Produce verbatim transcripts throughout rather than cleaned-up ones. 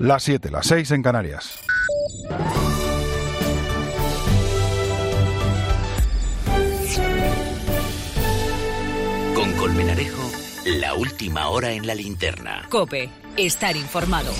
Las siete, las seis en Canarias. Con Colmenarejo, la última hora en la linterna. COPE, estar informado.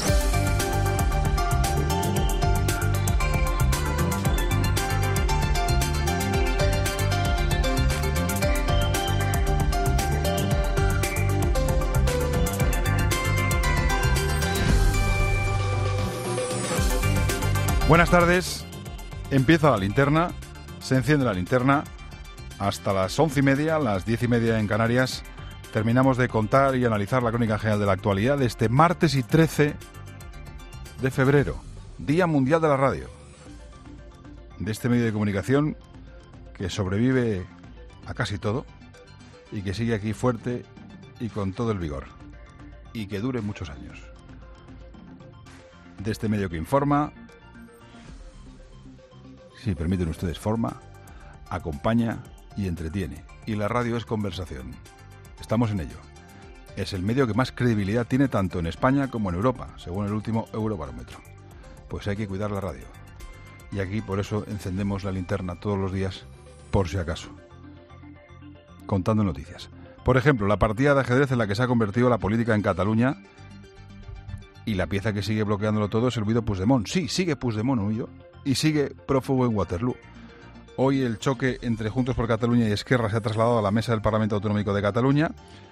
Buenas tardes, empieza la linterna, se enciende la linterna, hasta las once y media, las diez y media en Canarias, terminamos de contar y analizar la crónica general de la actualidad de este martes y trece de febrero, Día Mundial de la Radio, de este medio de comunicación que sobrevive a casi todo y que sigue aquí fuerte y con todo el vigor, y que dure muchos años. De este medio que informa, si permiten ustedes, forma, acompaña y entretiene. Y la radio es conversación. Estamos en ello. Es el medio que más credibilidad tiene tanto en España como en Europa, según el último Eurobarómetro. Pues hay que cuidar la radio. Y aquí por eso encendemos la linterna todos los días, por si acaso. Contando noticias. Por ejemplo, la partida de ajedrez en la que se ha convertido la política en Cataluña, y la pieza que sigue bloqueándolo todo es el huido Puigdemont. Sí, sigue Puigdemont huido. Y sigue prófugo en Waterloo. Hoy el choque entre Juntos por Cataluña y Esquerra se ha trasladado a la mesa del Parlamento Autonómico de Cataluña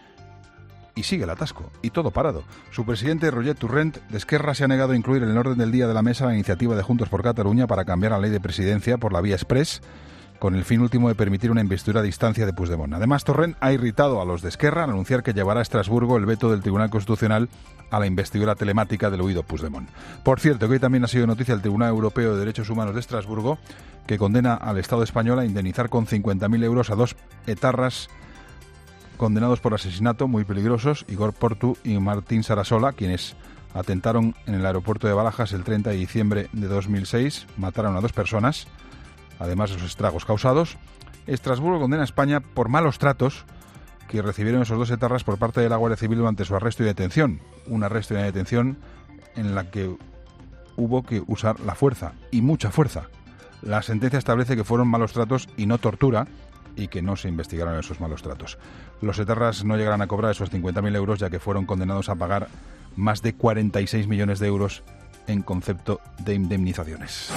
y sigue el atasco, y todo parado. Su presidente, Roger Torrent, de Esquerra, se ha negado a incluir en el orden del día de la mesa la iniciativa de Juntos por Cataluña para cambiar la ley de presidencia por la vía exprés, con el fin último de permitir una investidura a distancia de Puigdemont. Además, Torrent ha irritado a los de Esquerra al anunciar que llevará a Estrasburgo el veto del Tribunal Constitucional a la investidura telemática del huido Puigdemont. Por cierto, que hoy también ha sido noticia el Tribunal Europeo de Derechos Humanos de Estrasburgo, que condena al Estado español a indemnizar con cincuenta mil euros a dos etarras condenados por asesinato muy peligrosos, Igor Portu y Martín Sarasola, quienes atentaron en el aeropuerto de Barajas el treinta de diciembre de dos mil seis, mataron a dos personas, además de los estragos causados. Estrasburgo condena a España por malos tratos que recibieron esos dos etarras por parte de la Guardia Civil durante su arresto y detención. Un arresto y una detención en la que hubo que usar la fuerza, y mucha fuerza. La sentencia establece que fueron malos tratos y no tortura, y que no se investigaron esos malos tratos. Los etarras no llegarán a cobrar esos cincuenta mil euros, ya que fueron condenados a pagar más de cuarenta y seis millones de euros en concepto de indemnizaciones.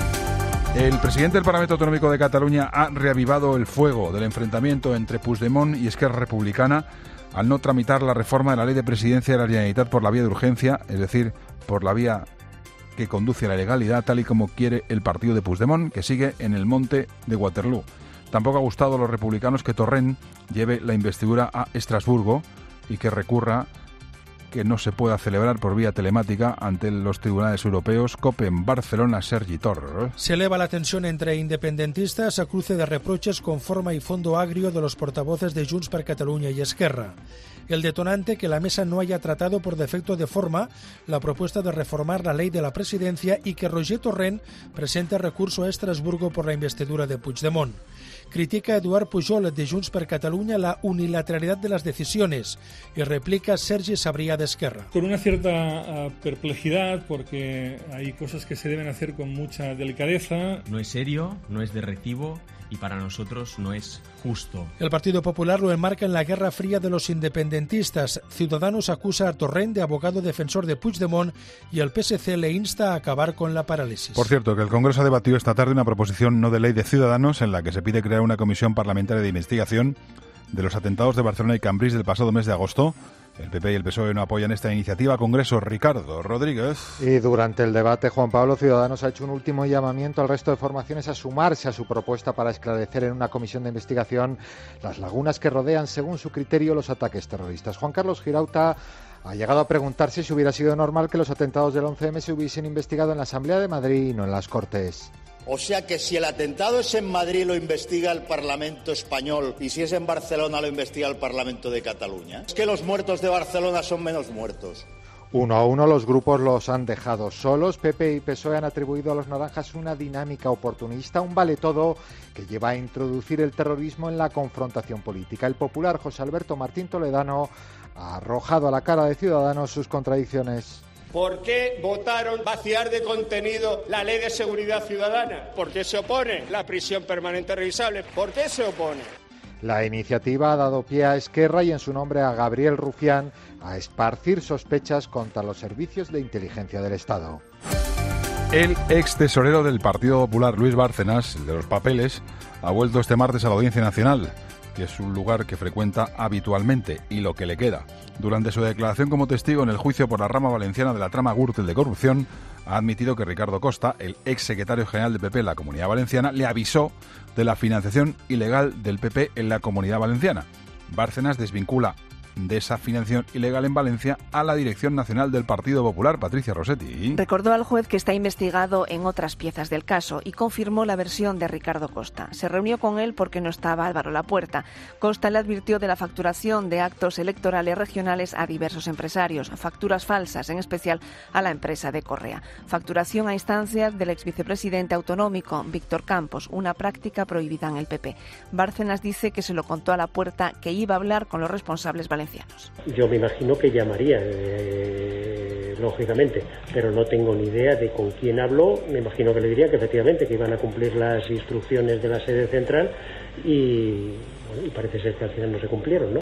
El presidente del Parlamento Autonómico de Cataluña ha reavivado el fuego del enfrentamiento entre Puigdemont y Esquerra Republicana al no tramitar la reforma de la ley de presidencia de la Generalitat por la vía de urgencia, es decir, por la vía que conduce a la legalidad, tal y como quiere el partido de Puigdemont, que sigue en el monte de Waterloo. Tampoco ha gustado a los republicanos que Torrent lleve la investidura a Estrasburgo y que recurra que no se pueda celebrar por vía telemática ante los tribunales europeos. COPE en Barcelona, Sergi Torres. Se eleva la tensión entre independentistas a cruce de reproches con forma y fondo agrio de los portavoces de Junts per Catalunya y Esquerra. El detonante, que la mesa no haya tratado por defecto de forma la propuesta de reformar la ley de la presidencia y que Roger Torrent presente recurso a Estrasburgo por la investidura de Puigdemont. Critica Eduard Pujol de Junts per Catalunya la unilateralidad de las decisiones y replica Sergi Sabrià de Esquerra. Con una cierta uh, perplejidad, porque hay cosas que se deben hacer con mucha delicadeza. No es serio, no es de recibo y para nosotros no es justo. El Partido Popular lo enmarca en la guerra fría de los independentistas. Ciudadanos acusa a Torrent de abogado defensor de Puigdemont y el P S C le insta a acabar con la parálisis. Por cierto, que el Congreso ha debatido esta tarde una proposición no de ley de Ciudadanos en la que se pide crear una comisión parlamentaria de investigación de los atentados de Barcelona y Cambrils del pasado mes de agosto. El P P y el P S O E no apoyan esta iniciativa. Congreso, Ricardo Rodríguez. Y durante el debate, Juan Pablo, Ciudadanos ha hecho un último llamamiento al resto de formaciones a sumarse a su propuesta para esclarecer en una comisión de investigación las lagunas que rodean, según su criterio, los ataques terroristas. Juan Carlos Girauta ha llegado a preguntarse si hubiera sido normal que los atentados del once eme se hubiesen investigado en la Asamblea de Madrid y no en las Cortes. O sea que si el atentado es en Madrid, lo investiga el Parlamento español, y si es en Barcelona, lo investiga el Parlamento de Cataluña. Es que los muertos de Barcelona son menos muertos. Uno a uno los grupos los han dejado solos. P P y P S O E han atribuido a los naranjas una dinámica oportunista, un vale todo que lleva a introducir el terrorismo en la confrontación política. El popular José Alberto Martín Toledano ha arrojado a la cara de Ciudadanos sus contradicciones. ¿Por qué votaron vaciar de contenido la Ley de Seguridad Ciudadana? ¿Por qué se opone la prisión permanente revisable? ¿Por qué se opone? La iniciativa ha dado pie a Esquerra y en su nombre a Gabriel Rufián a esparcir sospechas contra los servicios de inteligencia del Estado. El ex tesorero del Partido Popular, Luis Bárcenas, el de los papeles, ha vuelto este martes a la Audiencia Nacional, que es un lugar que frecuenta habitualmente, y lo que le queda. Durante su declaración como testigo en el juicio por la rama valenciana de la trama Gürtel de corrupción, ha admitido que Ricardo Costa, el ex secretario general del P P en la Comunidad Valenciana, le avisó de la financiación ilegal del P P en la Comunidad Valenciana. Bárcenas desvincula de esa financiación ilegal en Valencia a la Dirección Nacional del Partido Popular, Patricia Rossetti. Recordó al juez que está investigado en otras piezas del caso y confirmó la versión de Ricardo Costa. Se reunió con él porque no estaba Álvaro Lapuerta. Costa le advirtió de la facturación de actos electorales regionales a diversos empresarios, facturas falsas, en especial a la empresa de Correa. Facturación a instancias del ex vicepresidente autonómico, Víctor Campos, una práctica prohibida en el P P. Bárcenas dice que se lo contó a Lapuerta, que iba a hablar con los responsables valencianos. Yo me imagino que llamaría, eh, lógicamente, pero no tengo ni idea de con quién habló. Me imagino que le diría que efectivamente que iban a cumplir las instrucciones de la sede central y, bueno, y parece ser que al final no se cumplieron, ¿no?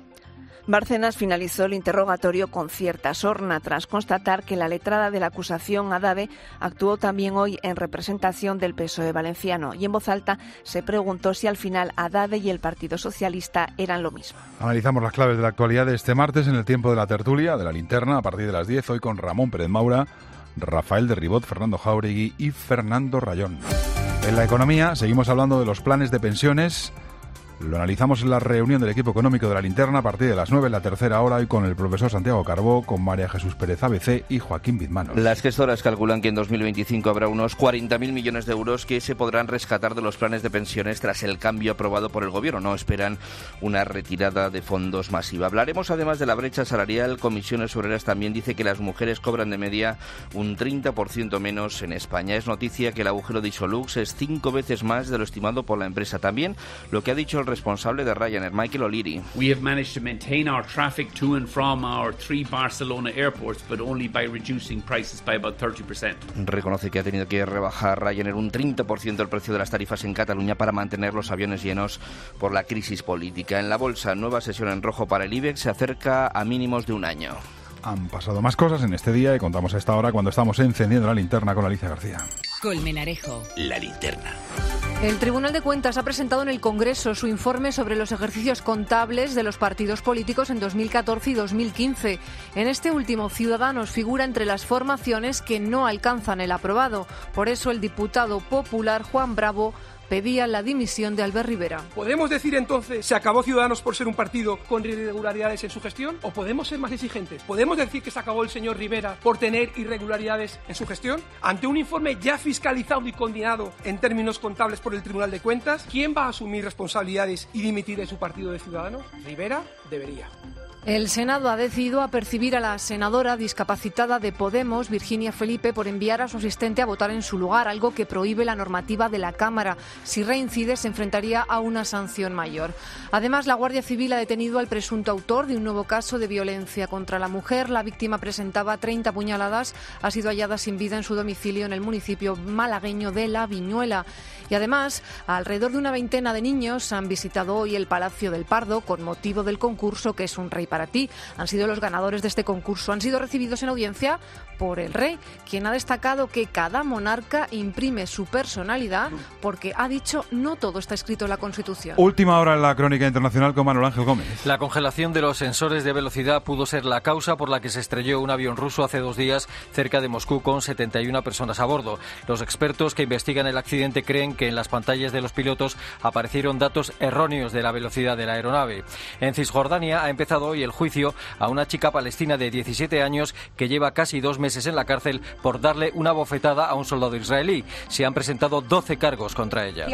Bárcenas finalizó el interrogatorio con cierta sorna tras constatar que la letrada de la acusación, Adade, actuó también hoy en representación del P S O E valenciano y en voz alta se preguntó si al final Adade y el Partido Socialista eran lo mismo. Analizamos las claves de la actualidad de este martes en el tiempo de la tertulia, de la linterna, a partir de las diez, hoy con Ramón Pérez Maura, Rafael de Ribot, Fernando Jáuregui y Fernando Rayón. En la economía seguimos hablando de los planes de pensiones. Lo analizamos en la reunión del equipo económico de la linterna a partir de las nueve en la tercera hora, hoy con el profesor Santiago Carbó, con María Jesús Pérez A B C y Joaquín Bizmanos. Las gestoras calculan que en dos mil veinticinco habrá unos cuarenta mil millones de euros que se podrán rescatar de los planes de pensiones tras el cambio aprobado por el Gobierno. No esperan una retirada de fondos masiva. Hablaremos además de la brecha salarial. Comisiones Obreras también dice que las mujeres cobran de media un treinta por ciento menos en España. Es noticia que el agujero de Isolux es cinco veces más de lo estimado por la empresa. También lo que ha dicho el responsable de Ryanair, Michael O'Leary. We have managed to maintain our traffic to and from our three Barcelona airports, but only by reducing prices by about thirty percent. Reconoce que ha tenido que rebajar Ryanair un treinta por ciento el precio de las tarifas en Cataluña para mantener los aviones llenos por la crisis política. En la bolsa, nueva sesión en rojo para el IBEX, se acerca a mínimos de un año. Han pasado más cosas en este día y contamos a esta hora cuando estamos encendiendo la linterna con Alicia García. Colmenarejo. La linterna. El Tribunal de Cuentas ha presentado en el Congreso su informe sobre los ejercicios contables de los partidos políticos en dos mil catorce y dos mil quince. En este último, Ciudadanos figura entre las formaciones que no alcanzan el aprobado. Por eso, el diputado popular Juan Bravo pedía la dimisión de Albert Rivera. ¿Podemos decir entonces se acabó Ciudadanos por ser un partido con irregularidades en su gestión? ¿O podemos ser más exigentes? ¿Podemos decir que se acabó el señor Rivera por tener irregularidades en su gestión? Ante un informe ya fiscalizado y condenado en términos contables por el Tribunal de Cuentas, ¿quién va a asumir responsabilidades y dimitir de su partido de Ciudadanos? Rivera debería. El Senado ha decidido apercibir a la senadora discapacitada de Podemos, Virginia Felipe, por enviar a su asistente a votar en su lugar, algo que prohíbe la normativa de la Cámara. Si reincide, se enfrentaría a una sanción mayor. Además, la Guardia Civil ha detenido al presunto autor de un nuevo caso de violencia contra la mujer. La víctima presentaba treinta puñaladas, ha sido hallada sin vida en su domicilio en el municipio malagueño de La Viñuela. Y además, alrededor de una veintena de niños han visitado hoy el Palacio del Pardo con motivo del concurso que es un rey para ti. Han sido los ganadores de este concurso. Han sido recibidos en audiencia por el rey, quien ha destacado que cada monarca imprime su personalidad porque ha dicho no todo está escrito en la Constitución. Última hora en la crónica internacional con Manuel Ángel Gómez. La congelación de los sensores de velocidad pudo ser la causa por la que se estrelló un avión ruso hace dos días cerca de Moscú con setenta y una personas a bordo. Los expertos que investigan el accidente creen que en las pantallas de los pilotos aparecieron datos erróneos de la velocidad de la aeronave. En Cisjordania ha empezado hoy el juicio a una chica palestina de diecisiete años que lleva casi dos meses en la cárcel por darle una bofetada a un soldado israelí. Se han presentado doce cargos contra ella.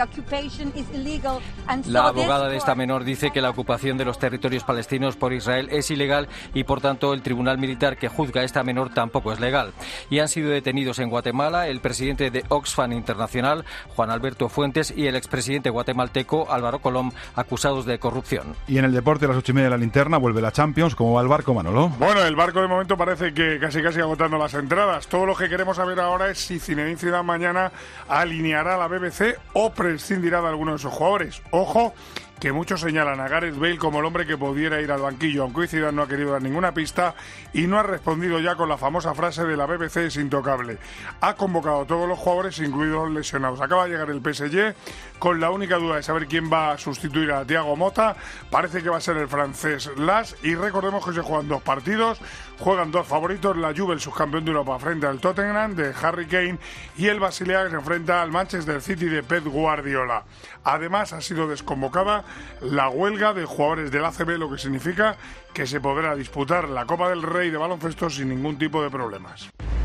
La abogada de esta menor dice que la ocupación de los territorios palestinos por Israel es ilegal y, por tanto, el tribunal militar que juzga a esta menor tampoco es legal. Y han sido detenidos en Guatemala el presidente de Oxfam Internacional, Juan Alberto Fuentes, y el expresidente guatemalteco, Álvaro Colom, acusados de corrupción. Y en el deporte, a las ocho y media de la linterna, vuelve la Champions. ¿Cómo va el barco, Manolo? Bueno, el barco de momento parece que casi casi agotando las entradas. Todo lo que queremos saber ahora es si Zinedine Zidane mañana alineará a la B B C o prescindirá de alguno de sus jugadores. Ojo, que muchos señalan a Gareth Bale como el hombre que pudiera ir al banquillo, aunque hoy Zidane no ha querido dar ninguna pista y no ha respondido ya con la famosa frase de la B B C es intocable. Ha convocado a todos los jugadores, incluidos los lesionados. Acaba de llegar el P S G con la única duda de saber quién va a sustituir a Thiago Motta. Parece que va a ser el francés Las, y recordemos que se juegan dos partidos, juegan dos favoritos, la Juve, el subcampeón de Europa, frente al Tottenham de Harry Kane, y el Basilea, que se enfrenta al Manchester City de Pep Guardiola. Además, ha sido desconvocada la huelga de jugadores del A C B, lo que significa que se podrá disputar la Copa del Rey de baloncesto sin ningún tipo de problemas.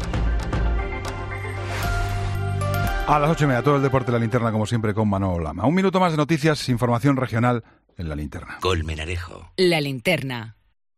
A las ocho y media, todo el deporte de la linterna, como siempre, con Manolo Lama. Un minuto más de noticias, información regional en la linterna. Colmenarejo. La linterna.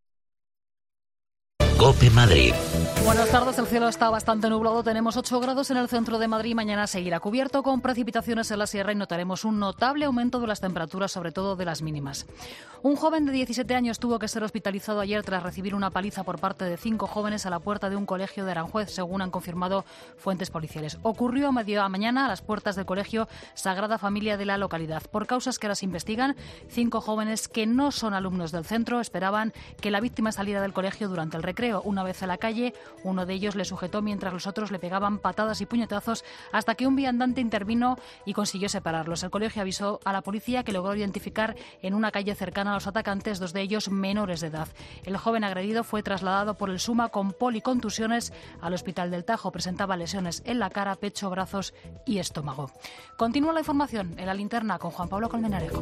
COPE Madrid. Buenas tardes, el cielo está bastante nublado, tenemos ocho grados en el centro de Madrid, mañana seguirá cubierto con precipitaciones en la sierra y notaremos un notable aumento de las temperaturas, sobre todo de las mínimas. Un joven de diecisiete años tuvo que ser hospitalizado ayer tras recibir una paliza por parte de cinco jóvenes a la puerta de un colegio de Aranjuez, según han confirmado fuentes policiales. Ocurrió a media mañana a las puertas del colegio Sagrada Familia de la localidad. Por causas que ahora se investigan, cinco jóvenes que no son alumnos del centro esperaban que la víctima saliera del colegio durante el recreo. Una vez a la calle, uno de ellos le sujetó mientras los otros le pegaban patadas y puñetazos hasta que un viandante intervino y consiguió separarlos. El colegio avisó a la policía, que logró identificar en una calle cercana a los atacantes, dos de ellos menores de edad. El joven agredido fue trasladado por el SUMA con policontusiones al Hospital del Tajo. Presentaba lesiones en la cara, pecho, brazos y estómago. Continúa la información en la linterna con Juan Pablo Colmenarejo.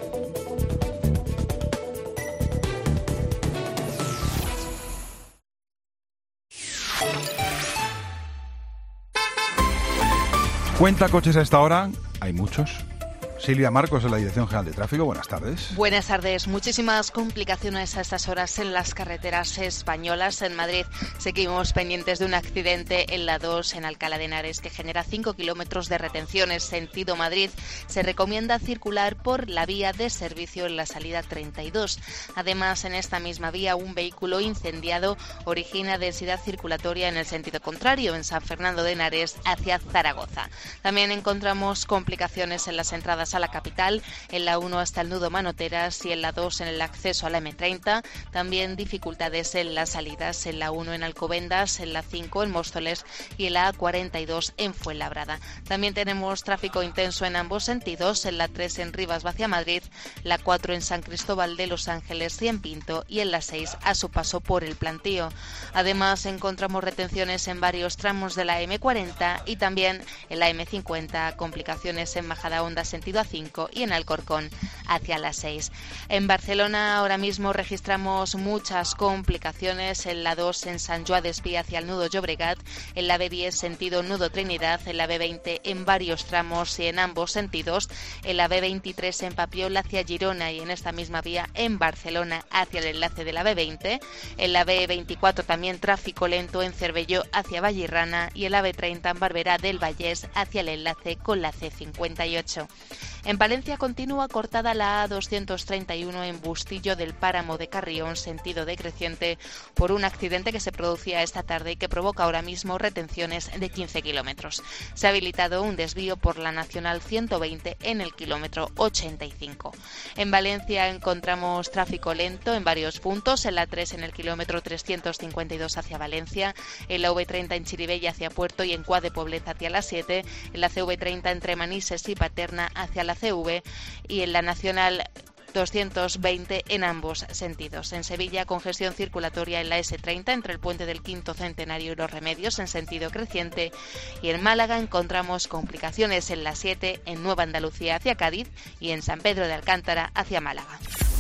Cuenta coches a esta hora, hay muchos. Silvia Marcos, en la Dirección General de Tráfico, buenas tardes. Buenas tardes. Muchísimas complicaciones a estas horas en las carreteras españolas. En Madrid seguimos pendientes de un accidente en la dos, en Alcalá de Henares, que genera cinco kilómetros de retenciones. Sentido Madrid, se recomienda circular por la vía de servicio en la salida treinta y dos. Además, en esta misma vía, un vehículo incendiado origina densidad circulatoria en el sentido contrario, en San Fernando de Henares hacia Zaragoza. También encontramos complicaciones en las entradas a la capital, en la uno hasta el nudo Manoteras y en la dos en el acceso a la eme treinta. También dificultades en las salidas, en la uno en Alcobendas, en la cinco en Móstoles y en la A cuarenta y dos en Fuenlabrada. También tenemos tráfico intenso en ambos sentidos, en la tres en Rivas hacia Madrid, la cuatro en San Cristóbal de Los Ángeles y en Pinto, y en la seis a su paso por el Plantío. Además, encontramos retenciones en varios tramos de la eme cuarenta y también en la eme cincuenta, complicaciones en Majadahonda sentido a cinco y en Alcorcón hacia las seis. En Barcelona ahora mismo registramos muchas complicaciones en la dos en Sant Joan d'Espí hacia el nudo Llobregat, en la be diez sentido nudo Trinidad, en la be veinte en varios tramos y en ambos sentidos, en la be veintitrés en Papiol hacia Girona y en esta misma vía en Barcelona hacia el enlace de la be veinte, en la be veinticuatro también tráfico lento en Cervelló hacia Vallirrana y en la be treinta en Barberá del Vallès hacia el enlace con la ce cincuenta y ocho. En Palencia continúa cortada la A doscientos treinta y uno en Bustillo del Páramo de Carrión, sentido decreciente, por un accidente que se producía esta tarde y que provoca ahora mismo retenciones de quince kilómetros. Se ha habilitado un desvío por la Nacional ciento veinte en el kilómetro ochenta y cinco. En Valencia encontramos tráfico lento en varios puntos, en la tres en el kilómetro trescientos cincuenta y dos hacia Valencia, en la ve treinta en Chirivella hacia Puerto y en Cuá de Poblet hacia la siete, en la ce ve treinta entre Manises y Paterna hacia la ce ve y en la Nacional doscientos veinte en ambos sentidos. En Sevilla, congestión circulatoria en la ese treinta entre el puente del Quinto Centenario y Los Remedios en sentido creciente, y en Málaga encontramos complicaciones en la siete en Nueva Andalucía hacia Cádiz y en San Pedro de Alcántara hacia Málaga.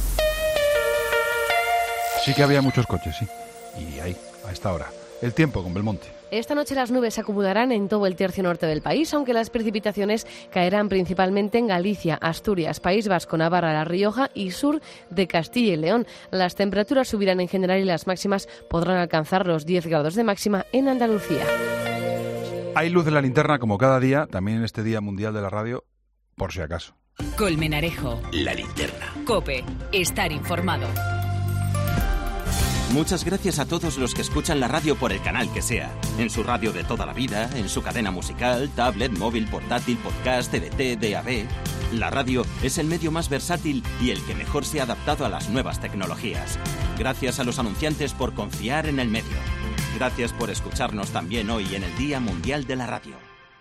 Sí que había muchos coches, sí. Y ahí, a esta hora. El tiempo con Belmonte. Esta noche las nubes se acumularán en todo el tercio norte del país, aunque las precipitaciones caerán principalmente en Galicia, Asturias, País Vasco, Navarra, La Rioja y sur de Castilla y León. Las temperaturas subirán en general y las máximas podrán alcanzar los diez grados de máxima en Andalucía. Hay luz en la linterna como cada día, también en este Día Mundial de la Radio, por si acaso. Colmenarejo. La linterna. COPE. Estar informado. Muchas gracias a todos los que escuchan la radio por el canal que sea. En su radio de toda la vida, en su cadena musical, tablet, móvil, portátil, podcast, T V T, D A B. La radio es el medio más versátil y el que mejor se ha adaptado a las nuevas tecnologías. Gracias a los anunciantes por confiar en el medio. Gracias por escucharnos también hoy en el Día Mundial de la Radio.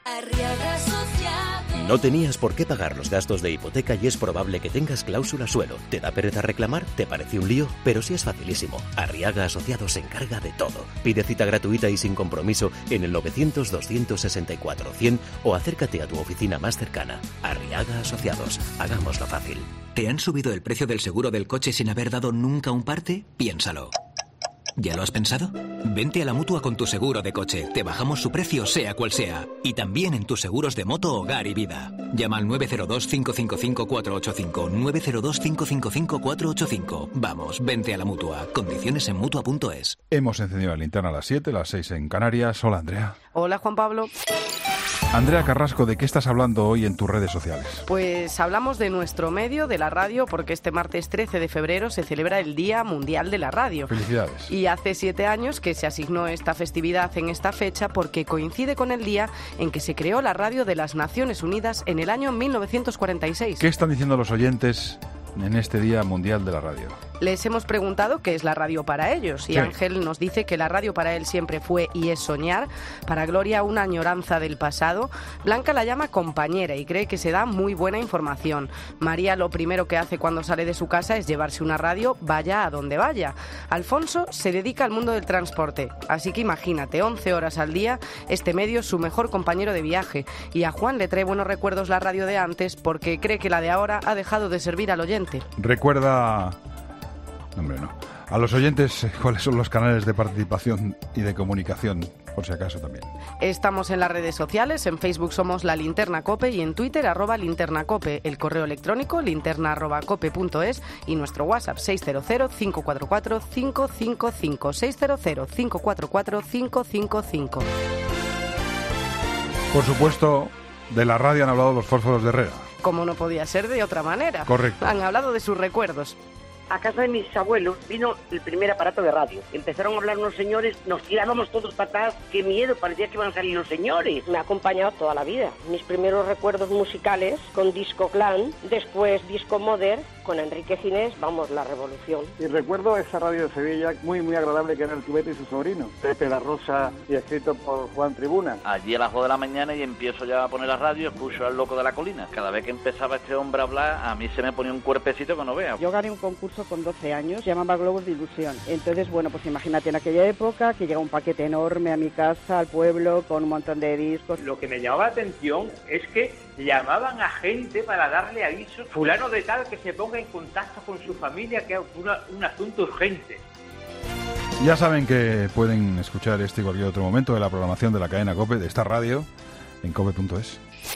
No tenías por qué pagar los gastos de hipoteca y es probable que tengas cláusula suelo. ¿Te da pereza reclamar? ¿Te parece un lío? Pero sí es facilísimo. Arriaga Asociados se encarga de todo. Pide cita gratuita y sin compromiso en el novecientos, doscientos sesenta y cuatro, cien o acércate a tu oficina más cercana. Arriaga Asociados. Hagámoslo fácil. ¿Te han subido el precio del seguro del coche sin haber dado nunca un parte? Piénsalo. ¿Ya lo has pensado? Vente a la Mutua con tu seguro de coche. Te bajamos su precio sea cual sea. Y también en tus seguros de moto, hogar y vida. Llama al nueve cero dos, cinco cinco cinco, cuatro ocho cinco. nueve cero dos, cinco cinco cinco, cuatro ocho cinco. Vamos, vente a la Mutua. Condiciones en Mutua punto es. Hemos encendido la linterna a las siete, las seis en Canarias. Hola, Andrea. Hola, Juan Pablo. Andrea Carrasco, ¿de qué estás hablando hoy en tus redes sociales? Pues hablamos de nuestro medio, de la radio, porque este martes trece de febrero se celebra el Día Mundial de la Radio. Felicidades. Y hace siete años que se asignó esta festividad en esta fecha porque coincide con el día en que se creó la radio de las Naciones Unidas en el año mil novecientos cuarenta y seis. ¿Qué están diciendo los oyentes en este Día Mundial de la Radio? Les hemos preguntado qué es la radio para ellos y sí. Ángel nos dice que la radio para él siempre fue y es soñar, para Gloria una añoranza del pasado, Blanca la llama compañera y cree que se da muy buena información, María lo primero que hace cuando sale de su casa es llevarse una radio, vaya a donde vaya, Alfonso se dedica al mundo del transporte, así que imagínate, once horas al día, este medio es su mejor compañero de viaje y a Juan le trae buenos recuerdos la radio de antes porque cree que la de ahora ha dejado de servir al oyente. Recuerda... Hombre, no. A los oyentes, ¿cuáles son los canales de participación y de comunicación? Por si acaso también. Estamos en las redes sociales, en Facebook somos La Linterna Cope y en Twitter arroba Linterna Cope, el correo electrónico linterna arroba cope punto es y nuestro WhatsApp seis cero cero, cinco cuatro cuatro, cinco cinco cinco, seis cero cero, cinco cuatro cuatro, cinco cinco cinco. Por supuesto, de la radio han hablado los fósforos de Herrera. Como no podía ser de otra manera. Correcto. Han hablado de sus recuerdos. A casa de mis abuelos vino el primer aparato de radio. Empezaron a hablar unos señores, nos tirábamos todos patadas. ¡Qué miedo! Parecía que iban a salir los señores. Me ha acompañado toda la vida. Mis primeros recuerdos musicales con Disco Clan, después Disco Modern, con Enrique Ginés, vamos, la revolución. Y recuerdo esa radio de Sevilla muy, muy agradable que era el Cubete y su sobrino, Pepe La Rosa, y escrito por Juan Tribuna. Allí a las dos de la mañana y empiezo ya a poner la radio, escucho al Loco de la Colina. Cada vez que empezaba este hombre a hablar, a mí se me ponía un cuerpecito que no vea. Yo gané un concurso con doce años, se llamaba Globos de Ilusión. Entonces, bueno, pues imagínate en aquella época que llega un paquete enorme a mi casa, al pueblo, con un montón de discos. Lo que me llamaba la atención es que llamaban a gente para darle aviso, fulano de tal que se ponga en contacto con su familia, que es una, un asunto urgente. Ya saben que pueden escuchar este y cualquier otro momento de la programación de la cadena COPE, de esta radio, en cope punto es.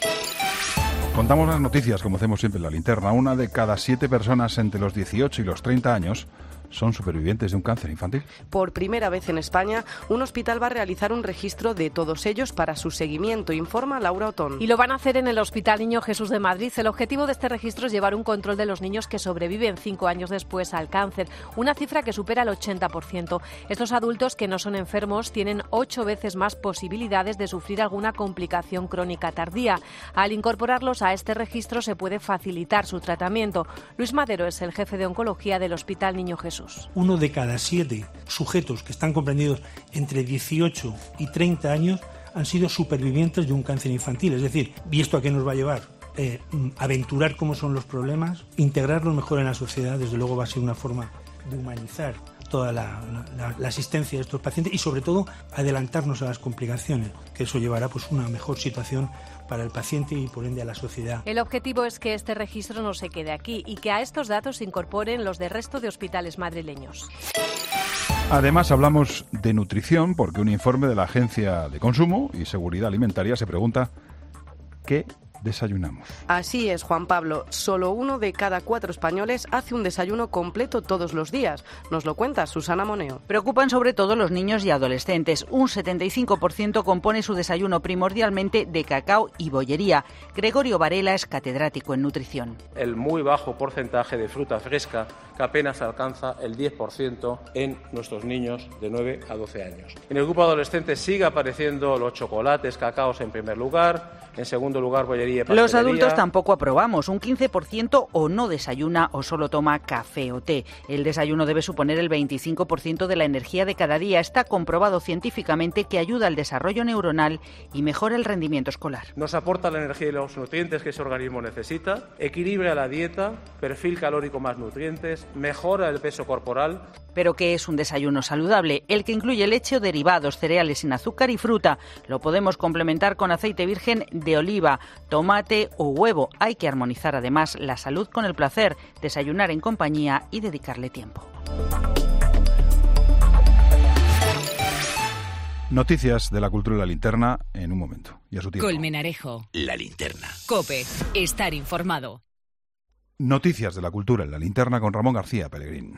Contamos las noticias, como hacemos siempre en La Linterna. Una de cada siete personas entre los dieciocho y los treinta años son supervivientes de un cáncer infantil. Por primera vez en España, un hospital va a realizar un registro de todos ellos para su seguimiento, informa Laura Otón. Y lo van a hacer en el Hospital Niño Jesús de Madrid. El objetivo de este registro es llevar un control de los niños que sobreviven cinco años después al cáncer, una cifra que supera el ochenta por ciento. Estos adultos que no son enfermos tienen ocho veces más posibilidades de sufrir alguna complicación crónica tardía. Al incorporarlos a este registro se puede facilitar su tratamiento. Luis Madero es el jefe de oncología del Hospital Niño Jesús. Uno de cada siete sujetos que están comprendidos entre dieciocho y treinta años han sido supervivientes de un cáncer infantil. Es decir, ¿y esto a qué nos va a llevar? Eh, aventurar cómo son los problemas, integrarlos mejor en la sociedad, desde luego va a ser una forma de humanizar toda la, la, la asistencia de estos pacientes y sobre todo adelantarnos a las complicaciones, que eso llevará pues una mejor situación para el paciente y por ende a la sociedad. El objetivo es que este registro no se quede aquí y que a estos datos se incorporen los del resto de hospitales madrileños. Además hablamos de nutrición porque un informe de la Agencia de Consumo y Seguridad Alimentaria se pregunta ¿qué desayunamos. Así es, Juan Pablo. Solo uno de cada cuatro españoles hace un desayuno completo todos los días. Nos lo cuenta Susana Moneo. Preocupan sobre todo los niños y adolescentes. Un setenta y cinco por ciento compone su desayuno primordialmente de cacao y bollería. Gregorio Varela es catedrático en nutrición. El muy bajo porcentaje de fruta fresca, que apenas alcanza el diez por ciento en nuestros niños de nueve a doce años. En el grupo adolescente sigue apareciendo los chocolates, cacaos en primer lugar, en segundo lugar bollería y pastelería. Los adultos tampoco aprobamos. Un quince por ciento o no desayuna o solo toma café o té. El desayuno debe suponer el veinticinco por ciento de la energía de cada día. Está comprobado científicamente que ayuda al desarrollo neuronal y mejora el rendimiento escolar. Nos aporta la energía y los nutrientes que ese organismo necesita, equilibra la dieta, perfil calórico más nutrientes, mejora el peso corporal. ¿Pero qué es un desayuno saludable? El que incluye leche o derivados, cereales sin azúcar y fruta. Lo podemos complementar con aceite virgen de oliva, tomate o huevo. Hay que armonizar además la salud con el placer, desayunar en compañía y dedicarle tiempo. Noticias de la cultura y la linterna en un momento. Y a su tiempo. Colmenarejo. La linterna. COPE. Estar informado. Noticias de la cultura en la linterna con Ramón García Pellegrín.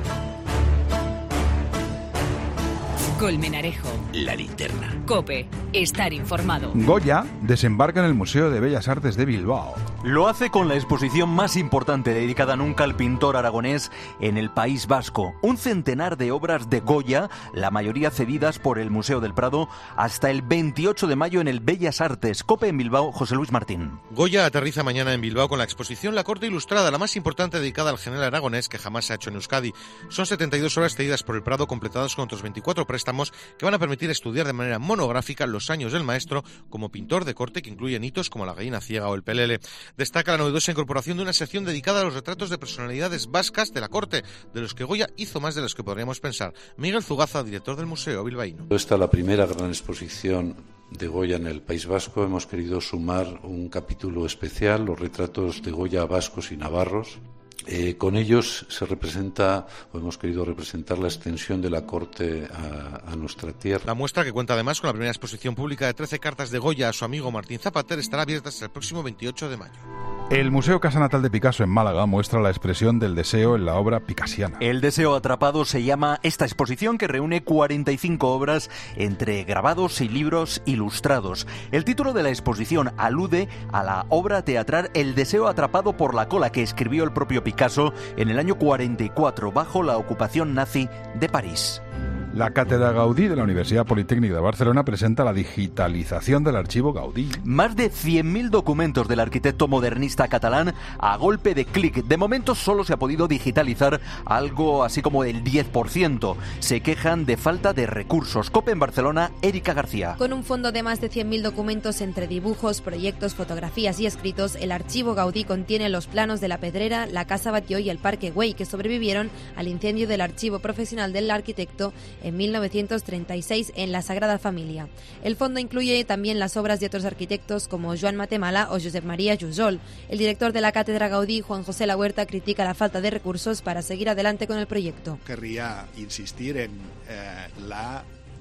Colmenarejo. La linterna. COPE. Estar informado. Goya desembarca en el Museo de Bellas Artes de Bilbao. Lo hace con la exposición más importante dedicada nunca al pintor aragonés en el País Vasco. Un centenar de obras de Goya, la mayoría cedidas por el Museo del Prado, hasta el veintiocho de mayo en el Bellas Artes. COPE en Bilbao, José Luis Martín. Goya aterriza mañana en Bilbao con la exposición La Corte Ilustrada, la más importante dedicada al general aragonés que jamás se ha hecho en Euskadi. Son setenta y dos obras cedidas por el Prado, completadas con otros veinticuatro préstamos que van a permitir estudiar de manera monográfica los años del maestro como pintor de corte, que incluyen hitos como La gallina ciega o El pelele. Destaca la novedosa incorporación de una sección dedicada a los retratos de personalidades vascas de la corte, de los que Goya hizo más de los que podríamos pensar. Miguel Zugaza, director del Museo bilbaíno. Esta es la primera gran exposición de Goya en el País Vasco. Hemos querido sumar un capítulo especial, los retratos de Goya vascos y navarros. Eh, con ellos se representa, o hemos querido representar, la extensión de la corte a, a nuestra tierra. La muestra, que cuenta además con la primera exposición pública de trece cartas de Goya a su amigo Martín Zapater, estará abierta hasta el próximo veintiocho de mayo. El Museo Casa Natal de Picasso en Málaga muestra la expresión del deseo en la obra picasiana. El deseo atrapado se llama esta exposición, que reúne cuarenta y cinco obras entre grabados y libros ilustrados. El título de la exposición alude a la obra teatral El deseo atrapado por la cola, que escribió el propio Picasso en el año cuarenta y cuatro, bajo la ocupación nazi de París. La Cátedra Gaudí de la Universidad Politécnica de Barcelona presenta la digitalización del archivo Gaudí. Más de cien mil documentos del arquitecto modernista catalán a golpe de clic. De momento solo se ha podido digitalizar algo así como el diez por ciento. Se quejan de falta de recursos. COPE en Barcelona, Erika García. Con un fondo de más de cien mil documentos entre dibujos, proyectos, fotografías y escritos, el archivo Gaudí contiene los planos de la Pedrera, la Casa Batlló y el Parque Güell, que sobrevivieron al incendio del archivo profesional del arquitecto en mil novecientos treinta y seis en la Sagrada Familia. El fondo incluye también las obras de otros arquitectos como Joan Matemala o Josep María Jujol. El director de la Cátedra Gaudí, Juan José Lahuerta, critica la falta de recursos para seguir adelante con el proyecto. Querría insistir en eh, la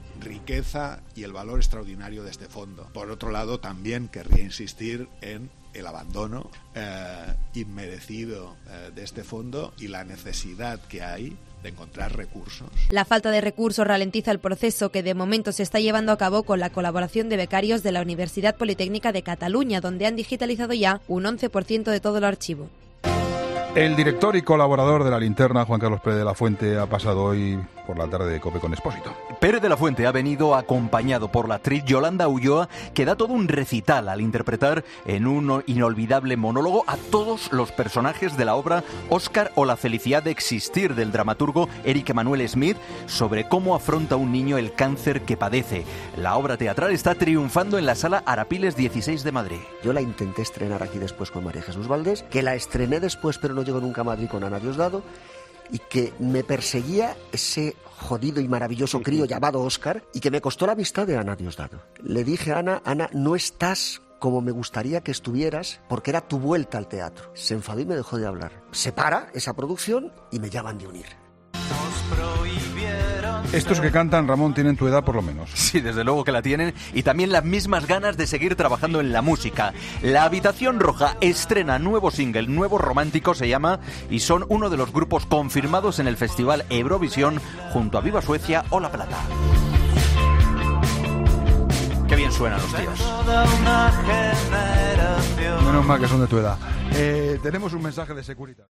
riqueza y el valor extraordinario de este fondo. Por otro lado, también querría insistir en el abandono eh, inmerecido eh, de este fondo y la necesidad que hay de encontrar recursos. La falta de recursos ralentiza el proceso, que de momento se está llevando a cabo con la colaboración de becarios de la Universidad Politécnica de Cataluña, donde han digitalizado ya un once por ciento de todo el archivo. El director y colaborador de La Linterna, Juan Carlos Pérez de la Fuente, ha pasado hoy por la tarde de COPE con Expósito. Pérez de la Fuente ha venido acompañado por la actriz Yolanda Ulloa, que da todo un recital al interpretar en un inolvidable monólogo a todos los personajes de la obra Óscar o la felicidad de existir, del dramaturgo Eric Emanuel Smith, sobre cómo afronta un niño el cáncer que padece. La obra teatral está triunfando en la Sala Arapiles dieciséis de Madrid. Yo la intenté estrenar aquí después con María Jesús Valdés, que la estrené después pero no llegó nunca a Madrid, con Ana Diosdado, y que me perseguía ese jodido y maravilloso crío llamado Óscar, y que me costó la amistad de Ana Diosdado. Le dije a Ana, Ana, no estás como me gustaría que estuvieras, porque era tu vuelta al teatro. Se enfadó y me dejó de hablar. Se para esa producción y me llaman de unir. Nos prohibieron Estos que cantan, Ramón, tienen tu edad por lo menos. Sí, desde luego que la tienen, y también las mismas ganas de seguir trabajando en la música. La Habitación Roja estrena nuevo single, Nuevo Romántico se llama, y son uno de los grupos confirmados en el Festival Eurovisión junto a Viva Suecia o La Plata. Qué bien suenan los tíos. Menos mal que son de tu edad. Eh, tenemos un mensaje de Securitas.